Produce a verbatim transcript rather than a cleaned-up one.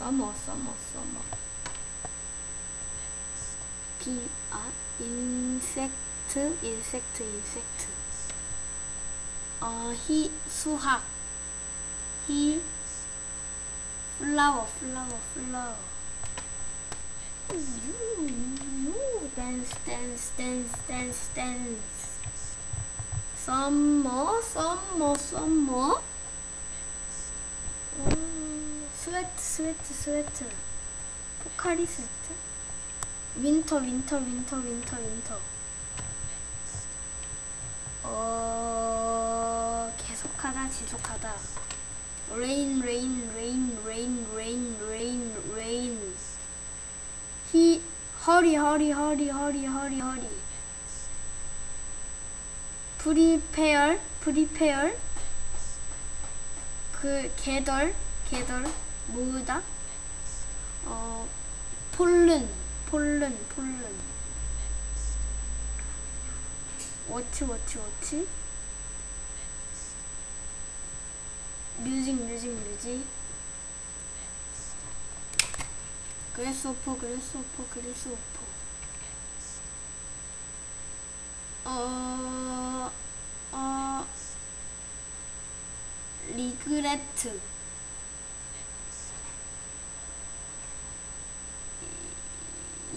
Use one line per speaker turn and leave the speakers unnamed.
서머 서머 서머 비, 아, 인섹트 인섹트 인섹트 어, 히 수학 히 플라워 플라워 플라워 유, 유, 댄스 댄스 댄스 댄스 댄스 썸머 썸머 썸머 음, 스웨트 스웨트 스웨트 포카리 스웨트 윈터 윈터 윈터 윈터 윈터 어 계속하다 지속하다 레인 레인 레인 레인 레인 레인 레인 히 허리 허리 허리 허리 허리 허리 프리페어 프리페어 그 계절 계절 모으다 어 폴른 폴른 폴른 워치 워치 워치 뮤직 뮤직 뮤직 그래스오퍼 그래스오퍼 그래스오퍼 어... 어... 리그레트